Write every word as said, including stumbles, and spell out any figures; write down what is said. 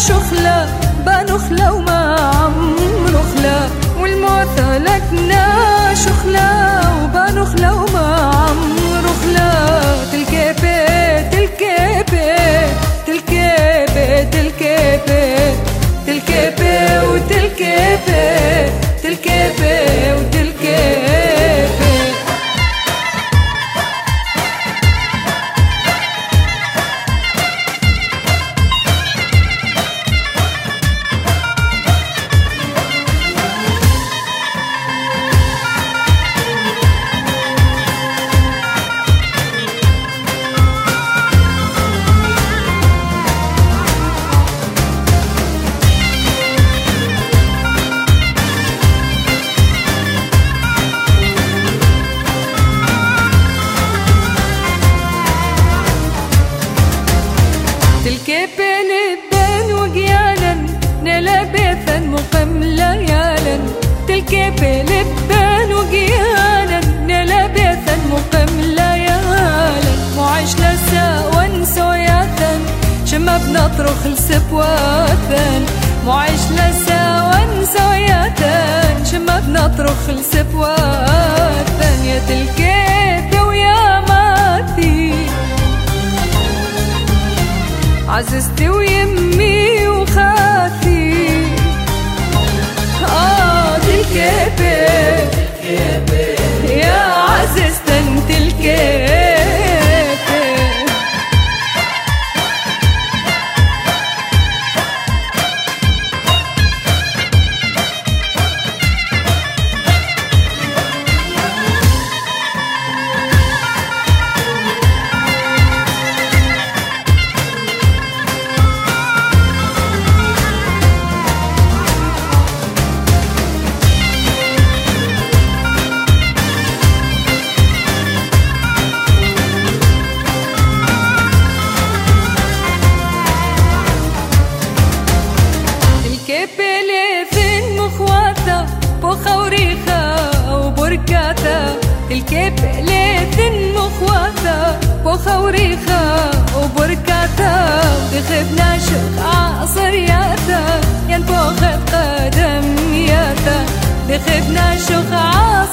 شخلة بنخلة وما عمرو خلا، والمعتلكنا شخلة وبنخلة وما عمرو خلا. تلكيبي تلكيبي تلكيبي تلكيبي تلكيبي وتلكيبي تلكيبي وتلكيبي. تلكيبي لبان وقيالا نلبثا مقم ليالا. تلكيبي لبان وقيالا نلبثا مقم ليالا. معيش لسا ونسوياتا شما بنطرخ لسبواتا. معيش لسا ونسوياتا شما بنطرخ لسبواتا. يا تلكيبي ويا ماتي عززتي ويمي وخاتي. آه تلكيبي يا عززتن تلكيبي. تلكيبي مخواتا بوخوريخا وبركاتا. تلكيبي ليثن مخواتا بوخوريخا وبركاتا. دخبنا شوق عصرياتا ينبوخت قدمياتا. دخبنا شوق عصرياتا